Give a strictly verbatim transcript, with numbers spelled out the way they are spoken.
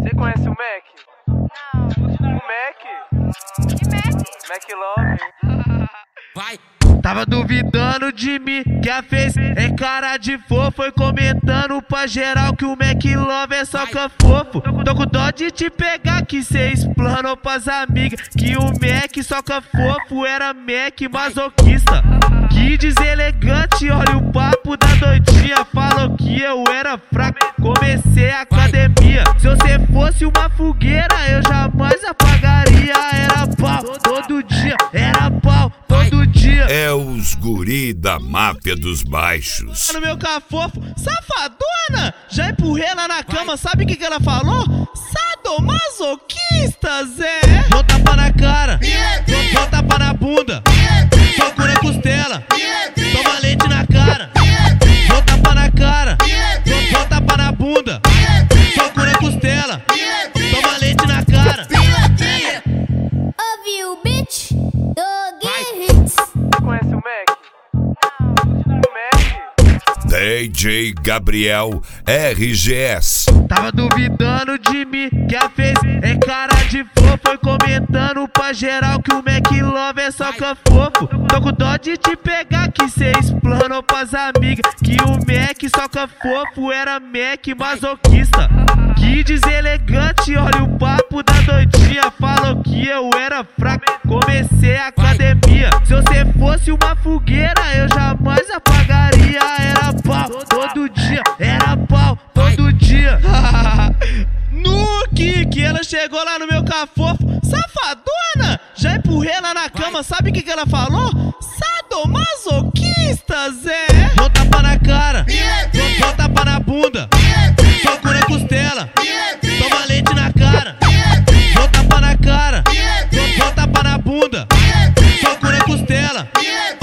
Você conhece o Mac? Não. O Mac? Que Mac? Mac Love. Vai! Tava duvidando de mim, que a fez é cara de fofo. Foi comentando pra geral que o Mac Love é só fofo. Tô com dó de te pegar, que cê explanou pras amigas que o Mac só fofo era Mac masoquista. Que deselegante, olha o papo da doidinha. Falou que eu era fraco, comecei a academia. Se você fosse uma fogueira, eu jamais apagaria. Era pau todo dia, era pau todo dia. É os guri da máfia dos baixos. No meu cafofo, safadona, já empurrei lá na cama, sabe o que que ela falou? Sadomasoquista, Zé. Dou tapa na cara, dou, dou tapa na bunda, soco na costela, toma leite na cara. Dou tapa na cara, dou, dou tapa na bunda, soco na costela, toma leite na cara. Ouviu, bitch? Dog hits. Você conhece o Mac? Não. O Mac? D J Gabriel R G S. Tava duvidando de mim, que a fez é cara de fofo. Foi comentando pra geral que o Mac Love é só fofo. Tô com dó de te pegar, que cê explanou pras amigas que o Mac só fofo era Mac masoquista. Que deselegante, olha o papo da doidinha. Falou que eu era fraco, comecei a academia. Se você fosse uma fogueira, eu jamais apagaria. Era pau todo dia, era pau todo dia. No que que ela chegou lá no meu cafofo, safadona, já empurrei lá na cama, sabe o que que ela falou? Sadomasoquista, Zé. Dou tapa na cara, dou, dou tapa na bunda, soco na costela, toma leite na cara. Dou tapa na cara, dou, dou tapa na bunda, soco na costela,